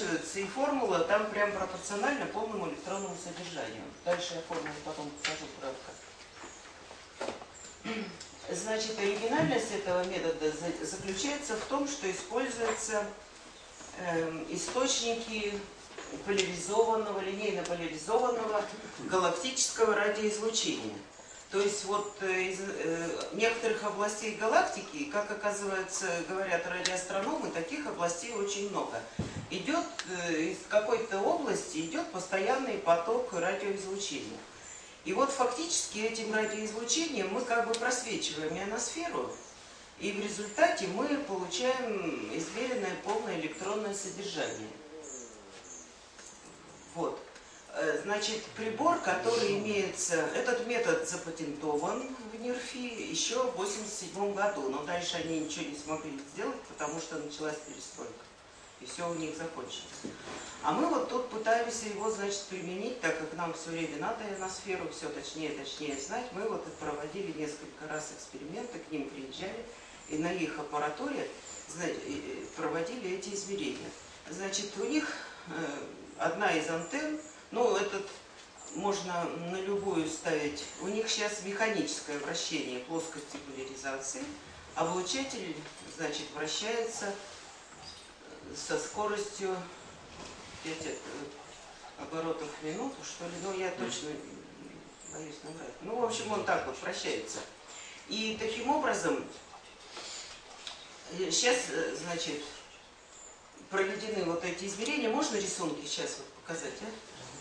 уравновешиваются, и формула там прям пропорциональна полному электронному содержанию. Дальше я формулу потом покажу кратко. Значит, оригинальность этого метода заключается в том, что используются источники поляризованного, линейно поляризованного галактического радиоизлучения. То есть вот из некоторых областей галактики, как оказывается, говорят радиоастрономы, таких областей очень много. Идет из какой-то области идет постоянный поток радиоизлучения. И вот фактически этим радиоизлучением мы как бы просвечиваем ионосферу, и в результате мы получаем измеренное полное электронное содержание. Вот. Значит, прибор, который имеется, этот метод запатентован в НИРФИ еще в 1987 году, но дальше они ничего не смогли сделать, потому что началась перестройка, и все у них закончилось. А мы вот тут пытаемся его, значит, применить, так как нам все время надо ионосферу, все точнее знать. Мы вот проводили несколько раз эксперименты, к ним приезжали, и на их аппаратуре проводили эти измерения. Значит, у них одна из антенн, ну, этот можно на любую ставить. У них сейчас механическое вращение плоскости поляризации. Облучатель, значит, вращается со скоростью 5 оборотов в минуту, что ли. Ну, я точно боюсь набрать. Ну, в общем, он так вот вращается. И таким образом, сейчас, значит, проведены вот эти измерения. Можно рисунки сейчас вот показать, а?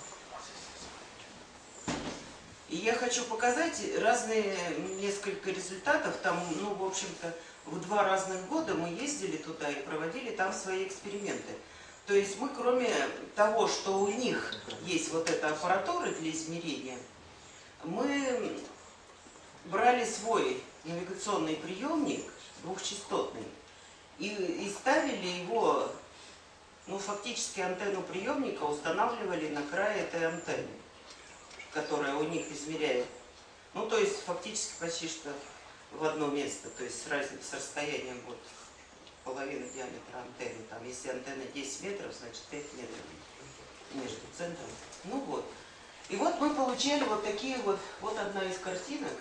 И я хочу показать разные несколько результатов. Там, ну, в общем-то, в 2 разных года мы ездили туда и проводили там свои эксперименты. То есть мы, кроме того, что у них есть вот эта аппаратура для измерения, мы брали свой навигационный приемник двухчастотный и ставили его, ну, фактически антенну приемника устанавливали на край этой антенны, которая у них измеряет, ну, то есть фактически почти что в одно место, то есть с расстоянием вот половины диаметра антенны. Там, если антенна 10 метров, значит 5 метров между центром. Ну вот. И вот мы получали вот такие вот, вот одна из картинок.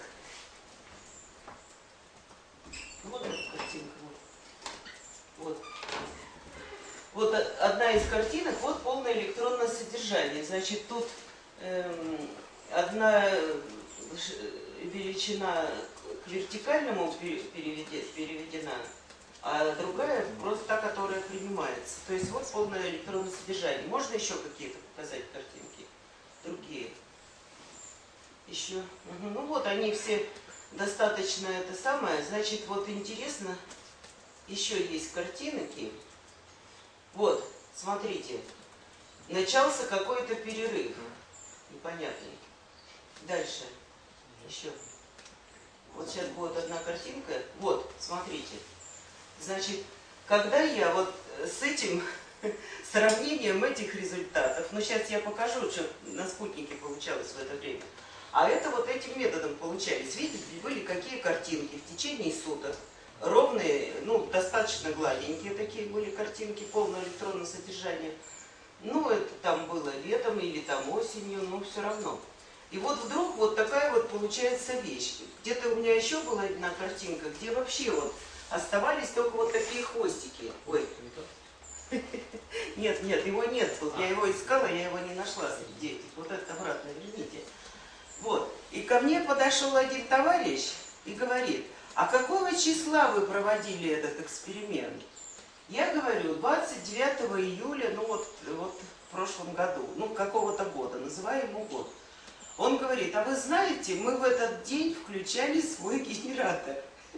Вот эта картинка. Вот. Вот одна из картинок, вот полное электронное содержание. Значит, тут одна величина к вертикальному переведена, а другая просто та, которая принимается. То есть вот полное электронное содержание. Можно еще какие-то показать картинки? Другие. Еще. Угу. Ну вот они все достаточно это самое. Значит, вот интересно, еще есть картинки. Вот, смотрите. Начался какой-то перерыв. Непонятный. Дальше. Еще. Вот сейчас будет одна картинка. Вот, смотрите. Значит, когда я вот с этим сравнением этих результатов, ну сейчас я покажу, что на спутнике получалось в это время, а это вот этим методом получались. Видите, были какие картинки в течение суток. Ровные, ну, достаточно гладенькие такие были картинки, полное электронное содержание. Ну, это там было летом или там осенью, но все равно. И вот вдруг вот такая вот получается вещь. Где-то у меня еще была одна картинка, где вообще вот оставались только вот такие хвостики. Ой. Нет, нет, его нет. Вот я его искала, я его не нашла среди этих. Вот это обратно верните. Вот. И ко мне подошел один товарищ и говорит: а какого числа вы проводили этот эксперимент? Я говорю, 29 июля, ну вот в прошлом году, ну какого-то года, называю ему год. Он говорит: а вы знаете, мы в этот день включали свой генератор.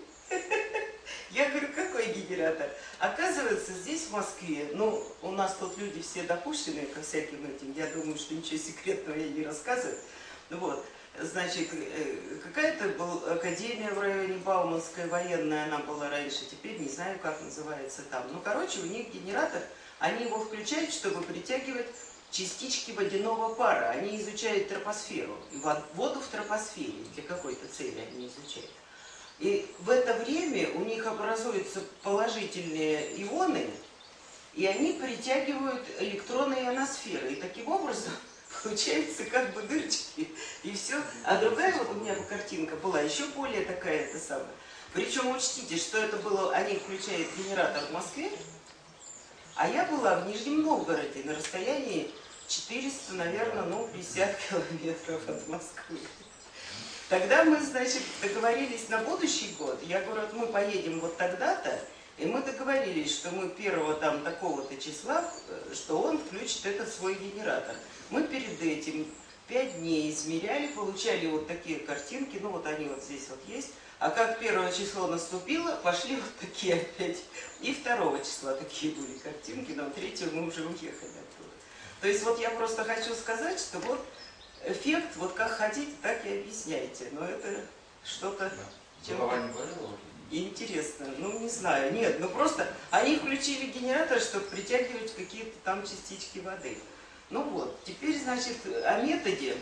Я говорю, какой генератор? Оказывается, здесь в Москве, ну, у нас тут люди все допущенные ко всяким этим, я думаю, что ничего секретного я не рассказываю. Вот, значит, какая-то была академия в районе Бауманская военная, она была раньше, теперь не знаю, как называется там. Ну, короче, у них генератор, они его включают, чтобы притягивать частички водяного пара. Они изучают тропосферу, воду в тропосфере, для какой-то цели они изучают. И в это время у них образуются положительные ионы, и они притягивают электроны ионосферы. И таким образом получается как бы дырочки, и все. А другая вот у меня картинка была еще более такая, это самая. Причем учтите, что это было, они включают генератор в Москве, а я была в Нижнем Новгороде на расстоянии 400, наверное, 50 километров от Москвы. Тогда мы, значит, договорились на будущий год. Я говорю, мы поедем вот тогда-то, и мы договорились, что мы первого там такого-то числа, что он включит этот свой генератор. Мы перед этим 5 дней измеряли, получали вот такие картинки, ну вот они вот здесь вот есть. А как 1 число наступило, пошли вот такие опять. И 2 числа такие были картинки, но 3 мы уже уехали оттуда. То есть вот я просто хочу сказать, что вот эффект, вот как хотите, так и объясняйте. Но это что-то интересно. Ну, не знаю. Нет, ну просто они включили генератор, чтобы притягивать какие-то там частички воды. Ну вот, теперь, значит, о методе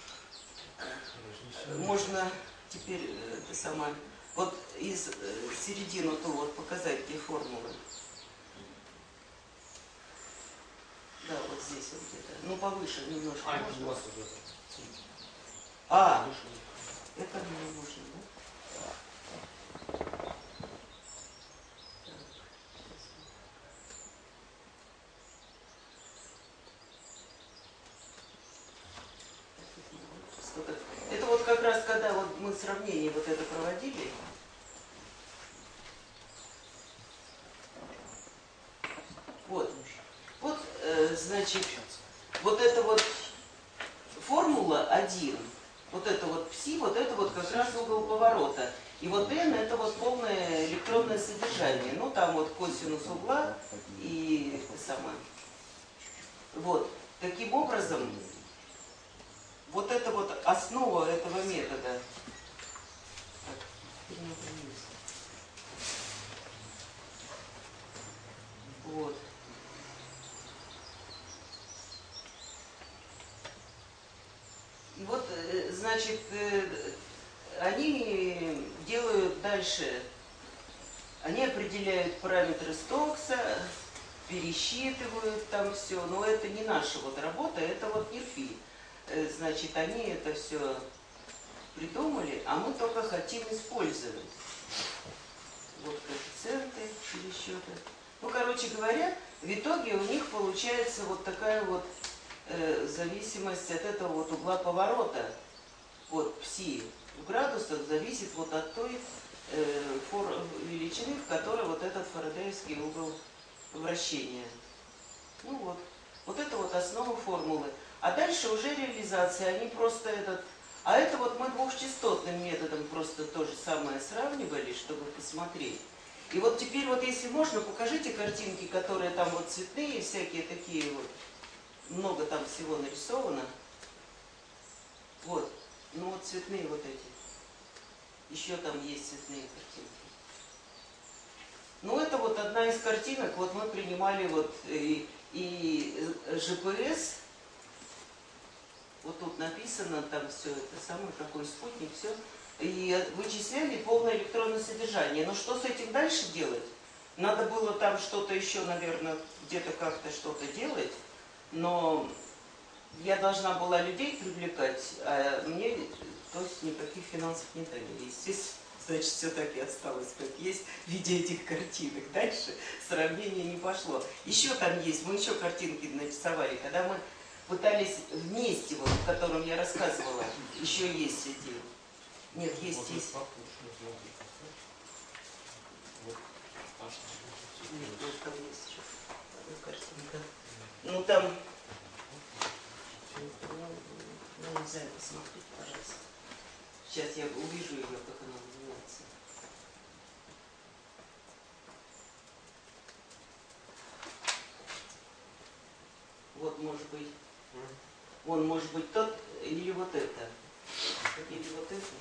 можно теперь это самое, вот из середину ту вот показать те формулы. Да, вот здесь вот где-то. Ну, повыше немножко. Можно? Это мне нужно, да? Это вот как раз, когда вот мы сравнение вот это проводили. Вот, значит, вот эта вот формула 1, вот это вот пси, вот это вот как раз угол поворота. И вот n это вот полное электронное содержание. Ну там вот косинус угла и это самое. Вот, таким образом, вот это вот основа этого метода. Вот. И вот, значит, они делают дальше, они определяют параметры Стокса, пересчитывают там все, но это не наша вот работа, это вот НИРФИ. Значит, они это все придумали, а мы только хотим использовать. Вот коэффициенты пересчета. Ну, короче говоря, в итоге у них получается вот такая вот зависимость от этого вот угла поворота. Вот пси в градусах зависит вот от той величины, в которой вот этот фарадеевский угол вращения. Ну вот. Вот это вот основа формулы. А дальше уже реализация, они просто этот... А это вот мы двухчастотным методом просто то же самое сравнивали, чтобы посмотреть. И вот теперь вот, если можно, покажите картинки, которые там вот цветные, всякие такие вот. Много там всего нарисовано. Вот. Ну вот цветные вот эти. Еще там есть цветные картинки. Ну это вот одна из картинок. Вот мы принимали вот и ЖПС. Вот тут написано там все это самое, какой спутник, все. И вычисляли полное электронное содержание. Но что с этим дальше делать? Надо было там что-то еще, наверное, где-то как-то что-то делать. Но я должна была людей привлекать, а мне то есть никаких финансов не дали. Естественно, значит, все так и осталось, как есть в виде этих картинок. Дальше сравнение не пошло. Еще там есть, мы еще картинки нарисовали, когда мы пытались вместе, вот, о котором я рассказывала, еще есть эти... Нет, есть. Нет, вот там есть еще одна картинка. Ну там... Ну, нельзя, посмотрите, пожалуйста. Сейчас я увижу ее, как она называется. Вот, может быть, он может быть тот, или вот это. Или вот это.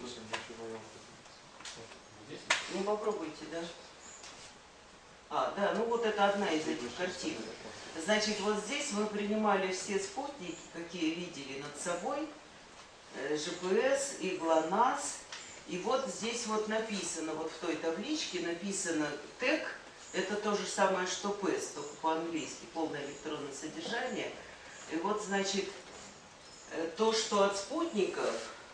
Ну, попробуйте, да. Да, ну вот это одна из этих картинок. Значит, вот здесь мы принимали все спутники, какие видели над собой, ЖПС и ГЛОНАСС. И вот здесь вот написано, вот в той табличке написано ТЭК, Это то же самое, что ПЭС, только по-английски, полное электронное содержание. И вот, значит, то, что от спутников,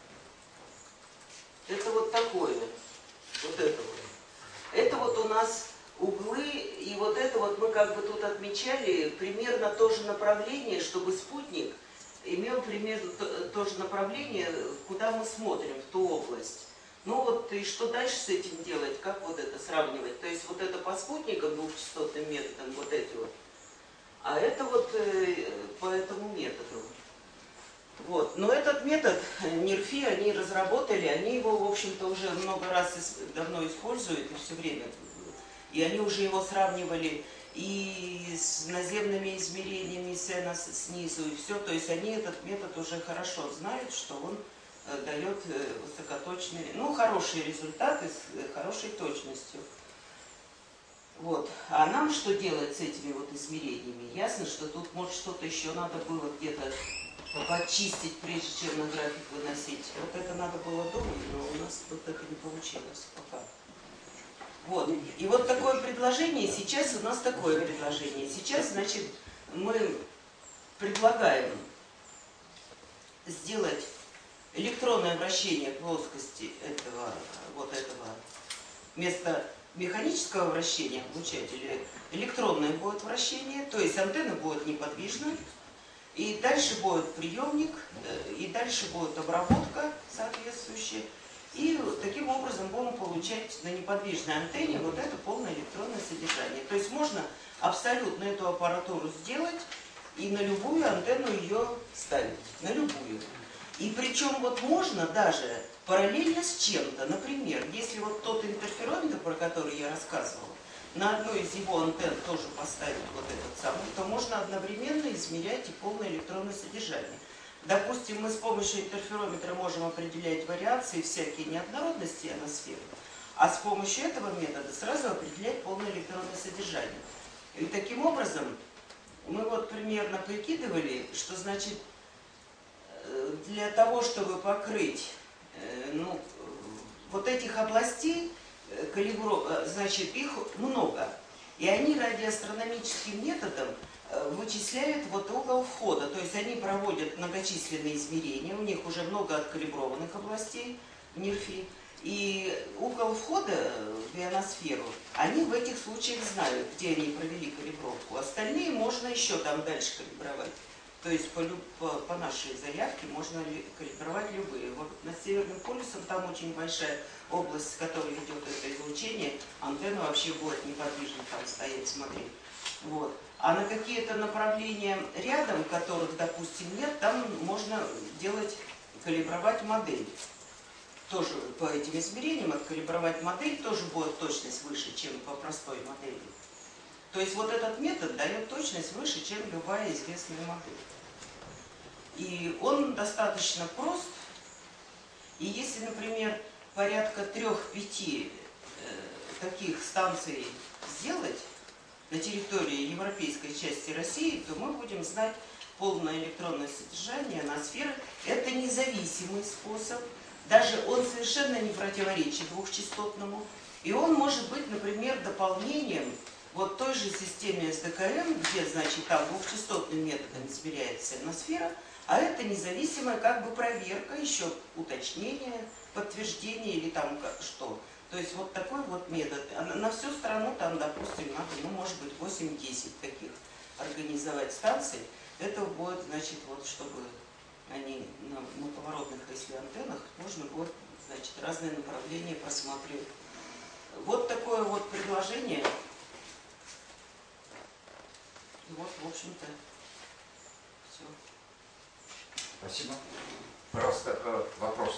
это вот такое, вот это вот. Это вот у нас углы, и вот это вот мы как бы тут отмечали примерно то же направление, чтобы спутник имел примерно то же направление, куда мы смотрим, в ту область. Ну вот и что дальше с этим делать, как вот это сравнивать? То есть вот это по спутникам двухчастотным методом, вот эти вот, а это вот по этому методу. Вот. Но этот метод НИРФИ они разработали, они его, в общем-то, уже много раз давно используют и все время. И они уже его сравнивали и с наземными измерениями Сена снизу, и все. То есть они этот метод уже хорошо знают, что он дает высокоточные, ну, хорошие результаты с хорошей точностью. Вот. А нам что делать с этими вот измерениями? Ясно, что тут, может, что-то еще надо было где-то подчистить, прежде чем на график выносить. Вот это надо было думать, но у нас вот это не получилось пока. Вот. И вот такое предложение, сейчас у нас такое предложение. Сейчас, значит, мы предлагаем сделать электронное вращение плоскости этого, вот этого, вместо механического вращения облучателя электронное будет вращение, то есть антенна будет неподвижна, и дальше будет приемник, и дальше будет обработка соответствующая, и таким образом будем получать на неподвижной антенне вот это полное электронное содержание. То есть можно абсолютно эту аппаратуру сделать и на любую антенну ее ставить, на любую. И причем вот можно даже параллельно с чем-то, например, если вот тот интерферометр, про который я рассказывала, на одной из его антенн тоже поставить вот этот самый, то можно одновременно измерять и полное электронное содержание. Допустим, мы с помощью интерферометра можем определять вариации, всякие неоднородности ионосферы, а с помощью этого метода сразу определять полное электронное содержание. И таким образом мы вот примерно прикидывали, что значит для того, чтобы покрыть ну, вот этих областей, значит, их много. И они радиоастрономическим методом вычисляют вот угол входа. То есть они проводят многочисленные измерения, у них уже много откалиброванных областей в НИРФИ. И угол входа в ионосферу они в этих случаях знают, где они провели калибровку. Остальные можно еще там дальше калибровать. То есть по нашей заявке можно калибровать любые. Вот над Северным полюсом там очень большая область, с которой идет это излучение, антенна вообще будет неподвижно там стоять, смотреть. Вот. А на какие-то направления рядом, которых, допустим, нет, там можно делать, калибровать модель. Тоже по этим измерениям откалибровать модель тоже будет точность выше, чем по простой модели. То есть вот этот метод дает точность выше, чем любая известная модель. И он достаточно прост. И если, например, порядка 3-5 таких станций сделать на территории европейской части России, то мы будем знать полное электронное содержание ионосферы. Это независимый способ. Даже он совершенно не противоречит двухчастотному. И он может быть, например, дополнением вот той же системе СДКМ, где, значит, там двухчастотным методом измеряется ионосфера, а это независимая как бы проверка, еще уточнение, подтверждение или там что. То есть вот такой вот метод. На всю страну там, допустим, надо, ну, может быть, 8-10 таких организовать станций. Это будет, значит, вот чтобы они на поворотных, если антеннах, можно будет, значит, разные направления просматривать. Вот такое вот предложение. И вот, в общем-то, все. Спасибо. Просто вопрос.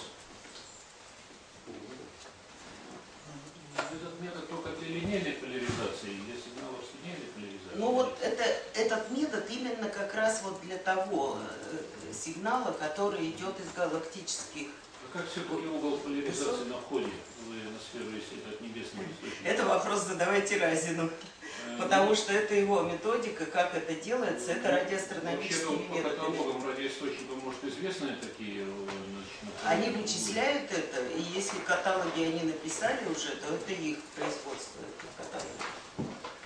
Этот метод только для линейной поляризации, для сигналов с линейной поляризацией? Ну вот этот метод именно как раз вот для того сигнала, который идет из галактических. А как все-таки угол поляризации на входе в ионосферу, если это от небесного источника? Это вопрос задавайте Разину. Потому что это его методика, как это делается, это радиоастрономическими методами. Вообще, по каталогам радиоисточников, может, известные такие? Они вычисляют это, и если каталоги они написали уже, то это их производство, это каталоги.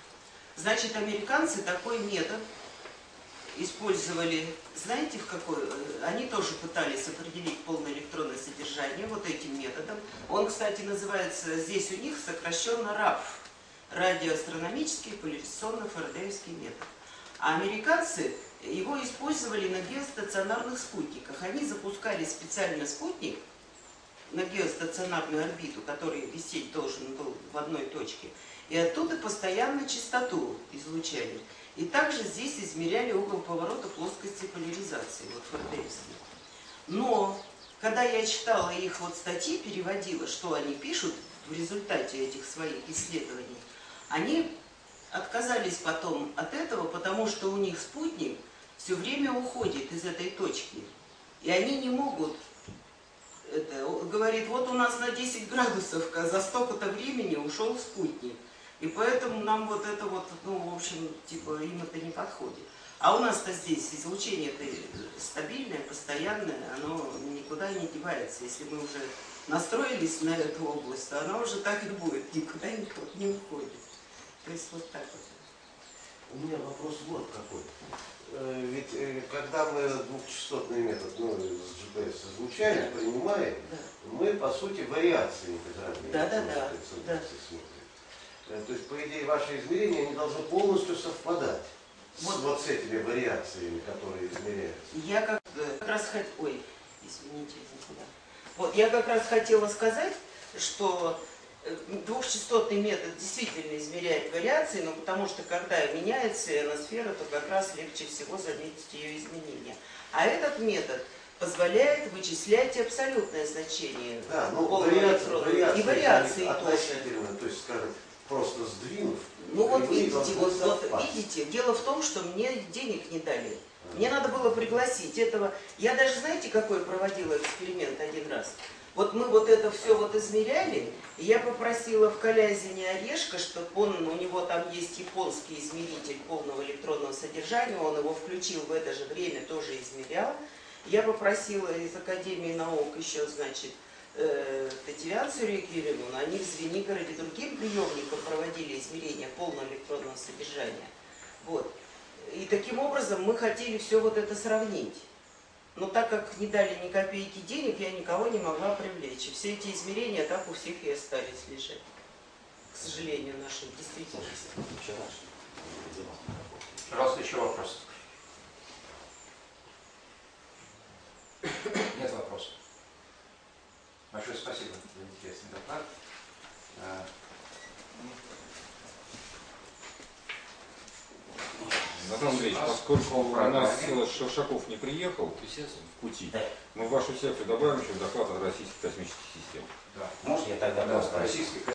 Значит, американцы такой метод использовали, знаете, в какой? Они тоже пытались определить полное электронное содержание вот этим методом. Он, кстати, называется здесь у них сокращенно РАПФ, радиоастрономический поляризационно-фарадеевский метод. А американцы его использовали на геостационарных спутниках. Они запускали специально спутник на геостационарную орбиту, который висеть должен был в одной точке, и оттуда постоянно частоту излучали. И также здесь измеряли угол поворота плоскости поляризации, вот фарадеевский. Но, когда я читала их вот статьи, переводила, что они пишут в результате этих своих исследований, они отказались потом от этого, потому что у них спутник все время уходит из этой точки. И они не могут, говорит, вот у нас на 10 градусов за столько-то времени ушел спутник. И поэтому нам вот это вот, ну, в общем, типа, им это не подходит. А у нас-то здесь излучение-то стабильное, постоянное, оно никуда не девается. Если мы уже настроились на эту область, то она уже так и будет, никуда не уходит. То есть вот так вот. У меня вопрос вот какой. Ведь когда мы двухчастотный метод, ну, с GPS излучаем, принимаем, Да. мы, по сути, вариации Да. смотрим. То есть, по идее, ваши измерения они должны полностью совпадать вот с этими вариациями, которые измеряются. Я как раз хотела... Ой, извините, никуда. Вот, я как раз хотела сказать, что двухчастотный метод действительно измеряет вариации, но потому что когда меняется ионосфера, то как раз легче всего заметить ее изменения. А этот метод позволяет вычислять абсолютное значение полного электрона. И вариации тоже. То есть, скажем, просто сдвинув. Ну вот видите, вот видите, дело в том, что мне денег не дали. Мне надо было пригласить этого. Я даже, знаете, какой проводила эксперимент один раз? Вот мы вот это все вот измеряли, и я попросила в Калязине Орешка, чтобы у него там есть японский измеритель полного электронного содержания, он его включил в это же время, тоже измерял. Я попросила из Академии наук еще, значит, Татьяну Кирилловну, они в Звенигороде другим приемником проводили измерения полного электронного содержания. Вот. И таким образом мы хотели все вот это сравнить. Но так как не дали ни копейки денег, я никого не могла привлечь. И все эти измерения так у всех и остались лежать. К сожалению, нашей действительности. Пожалуйста, еще вопрос. Нет вопросов. Большое спасибо за интересный доклад. Наталья Андреевич, поскольку у нас Шершаков не приехал в пути, мы в вашу секцию добавим еще доклад от российских космических систем. Да. Может, я тогда Да, просто... российских